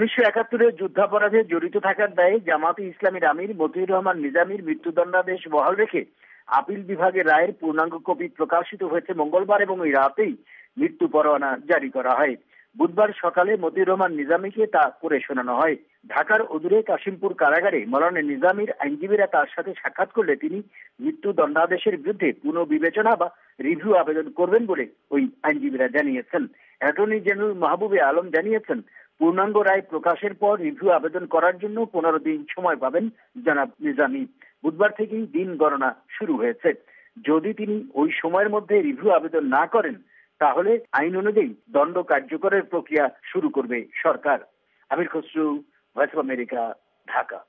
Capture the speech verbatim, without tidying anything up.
উনিশশো একাত্তরে যুদ্ধাপরাধে জড়িত থাকার দায়ে জামায়াতে ইসলামীর আমির মতিউর রহমান নিজামীর মৃত্যুদণ্ডাদেশ বহাল রেখে আপিল বিভাগের রায়ের পূর্ণাঙ্গ কপি প্রকাশিত হয়েছে মঙ্গলবার এবং এই রাতেই মৃত্যু পরোয়ানা জারি করা হয়। বুধবার সকালে মতিউর রহমান নিজামীকে তা পড়ে শোনানো হয়। ঢাকার অদূরে কাশিমপুর কারাগারে মৌলানা নিজামীর আইনজীবীরা তার সাথে সাক্ষাৎ করলে তিনি মৃত্যু দণ্ডাদেশের বিরুদ্ধে পুনর্বিবেচনা বা রিভিউ আবেদন করবেন বলে ওই আইনজীবীরা জানিয়েছেন। অ্যাটর্নি জেনারেল মাহবুবে আলম জানিয়েছেন, পূর্ণাঙ্গ রায় প্রকাশের পর রিভিউ আবেদন করার জন্য পনেরো দিন সময় পাবেন জনাব নিজামী। বুধবার থেকেই দিন গণনা শুরু হয়েছে। যদি তিনি ওই সময়ের মধ্যে রিভিউ আবেদন না করেন তাহলে আইন অনুযায়ী দণ্ড কার্যকরের প্রক্রিয়া শুরু করবে সরকার। Amir Khasru, Voice of America, Dhaka.